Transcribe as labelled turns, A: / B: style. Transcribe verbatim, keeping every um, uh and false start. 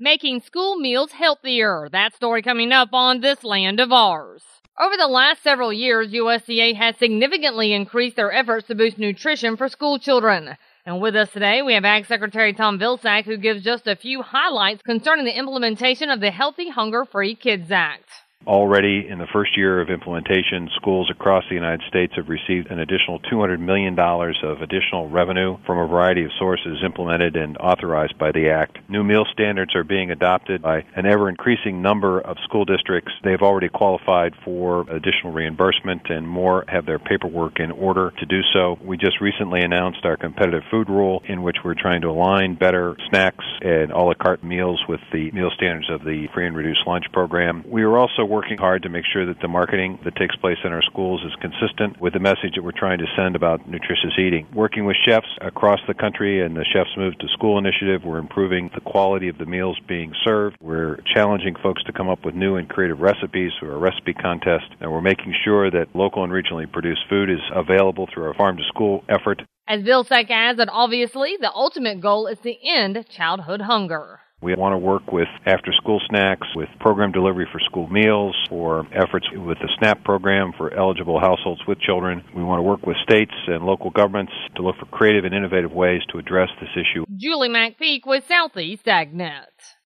A: Making school meals healthier. That story coming up on This Land of Ours. Over the last several years, U S D A has significantly increased their efforts to boost nutrition for school children. And with us today, we have Ag Secretary Tom Vilsack, who gives just a few highlights concerning the implementation of the Healthy Hunger Free Kids Act.
B: Already in the first year of implementation, schools across the United States have received an additional two hundred million dollars of additional revenue from a variety of sources implemented and authorized by the Act. New meal standards are being adopted by an ever-increasing number of school districts. They've already qualified for additional reimbursement, and more have their paperwork in order to do so. We just recently announced our competitive food rule, in which we're trying to align better snacks and a la carte meals with the meal standards of the free and reduced lunch program. We are also working hard to make sure that the marketing that takes place in our schools is consistent with the message that we're trying to send about nutritious eating. Working with chefs across the country and the Chefs Move to School initiative, we're improving the quality of the meals being served. We're challenging folks to come up with new and creative recipes through a recipe contest, and we're making sure that local and regionally produced food is available through our Farm to School effort.
A: As Vilsack adds, that obviously the ultimate goal is to end childhood hunger.
B: We want to work with after-school snacks, with program delivery for school meals, for efforts with the SNAP program for eligible households with children. We want to work with states and local governments to look for creative and innovative ways to address this issue.
A: Julie McPeak with Southeast AgNet.